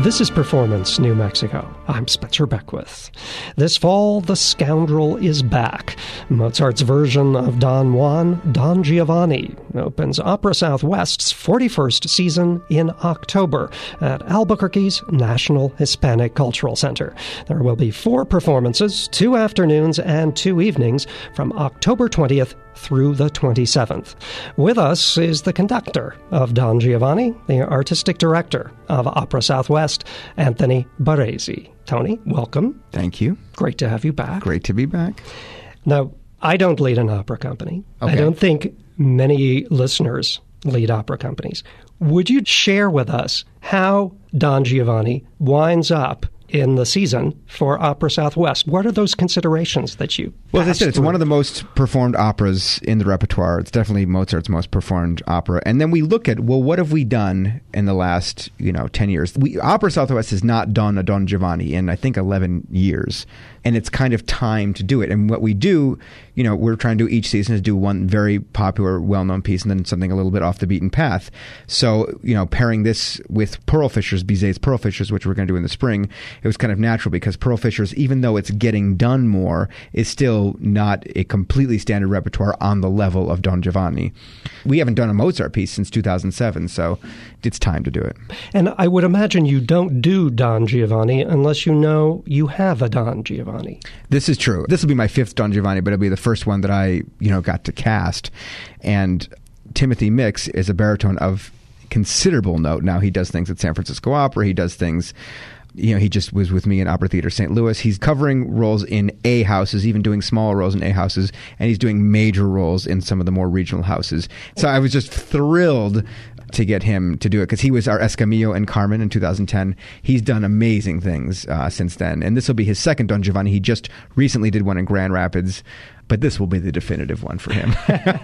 This is Performance New Mexico. I'm Spencer Beckwith. This fall, The Scoundrel is back. Mozart's version of Don Juan, Don Giovanni, opens Opera Southwest's 41st season in October at Albuquerque's National Hispanic Cultural Center. There will be 4 performances, 2 afternoons and 2 evenings from October 20th through the 27th. With us is the conductor of Don Giovanni, the artistic director of Opera Southwest, Anthony Barresi. Tony, welcome. Thank you. Great to have you back. Great to be back. Now, I don't lead an opera company. Okay. I don't think many listeners lead opera companies. Would you share with us how Don Giovanni winds up in the season for Opera Southwest? What are those considerations that you Well, as I said, it's one of the most performed operas in the repertoire. It's definitely Mozart's most performed opera. And then we look at, well, what have we done in the last, 10 years? Opera Southwest has not done a Don Giovanni in, I think, 11 years. And it's kind of time to do it. And what we do, we're trying to do each season is do one very popular, well-known piece and then something a little bit off the beaten path. So, pairing this with Pearl Fishers, Bizet's Pearl Fishers, which we're going to do in the spring, it was kind of natural because Pearl Fishers, even though it's getting done more, is still not a completely standard repertoire on the level of Don Giovanni. We haven't done a Mozart piece since 2007, so it's time to do it. And I would imagine you don't do Don Giovanni unless you know you have a Don Giovanni. This is true. This will be my 5th Don Giovanni, but it'll be the first one that I, got to cast. And Timothy Mix is a baritone of considerable note. Now, he does things at San Francisco Opera. He does things... he just was with me in Opera Theater St. Louis. He's covering roles in A houses, even doing smaller roles in A houses, and he's doing major roles in some of the more regional houses. So I was just thrilled to get him to do it because he was our Escamillo in Carmen in 2010. He's done amazing things since then. And this will be his 2nd Don Giovanni. He just recently did one in Grand Rapids, but this will be the definitive one for him.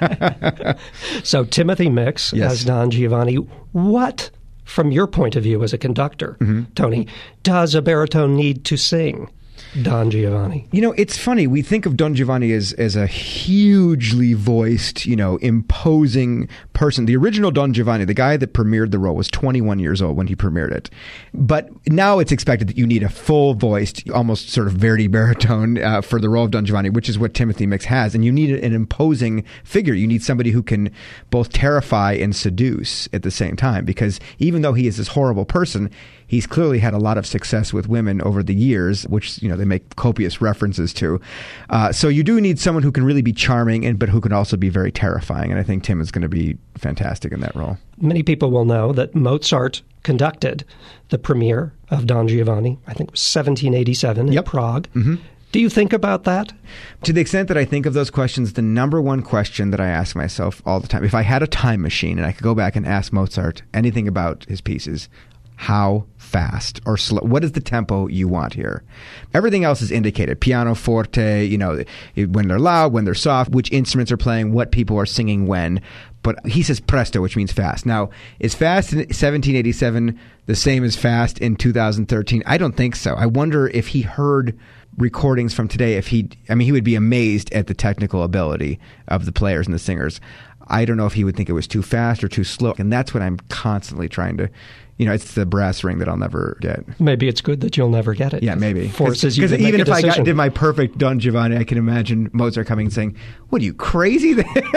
So Timothy Mix as Don Giovanni. What, from your point of view as a conductor, Tony, does a baritone need to sing Don Giovanni? It's funny. We think of Don Giovanni as a hugely voiced, imposing person. The original Don Giovanni, the guy that premiered the role, was 21 years old when he premiered it. But now it's expected that you need a full-voiced, almost sort of Verdi baritone for the role of Don Giovanni, which is what Timothy Mix has. And you need an imposing figure. You need somebody who can both terrify and seduce at the same time. Because even though he is this horrible person, he's clearly had a lot of success with women over the years, which, they make copious references to. So you do need someone who can really be charming, but who can also be very terrifying. And I think Tim is going to be fantastic in that role. Many people will know that Mozart conducted the premiere of Don Giovanni, I think it was 1787 in Prague. Mm-hmm. Do you think about that? To the extent that I think of those questions, the number one question that I ask myself all the time, if I had a time machine and I could go back and ask Mozart anything about his pieces, how fast or slow? What is the tempo you want here? Everything else is indicated. Piano, forte, when they're loud, when they're soft, which instruments are playing, what people are singing when. But he says presto, which means fast. Now, is fast in 1787 the same as fast in 2013? I don't think so. I wonder if he heard recordings from today, he would be amazed at the technical ability of the players and the singers. I don't know if he would think it was too fast or too slow. And that's what I'm constantly trying to... it's the brass ring that I'll never get. Maybe it's good that you'll never get it. Yeah, maybe. Forces you to make a decision. Because even if I did my perfect Don Giovanni, I can imagine Mozart coming and saying, "What are you, crazy?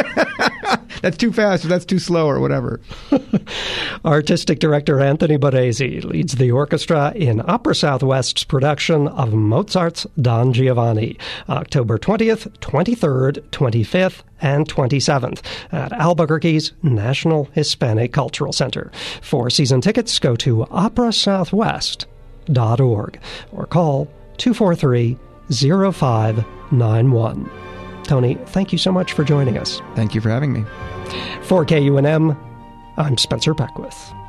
That's too fast or that's too slow or whatever." Artistic director Anthony Barresi leads the orchestra in Opera Southwest's production of Mozart's Don Giovanni, October 20th, 23rd, 25th, and 27th at Albuquerque's National Hispanic Cultural Center. For season tickets, go to operasouthwest.org or call 243-0591. Tony, thank you so much for joining us. Thank you for having me. For KUNM, I'm Spencer Beckwith.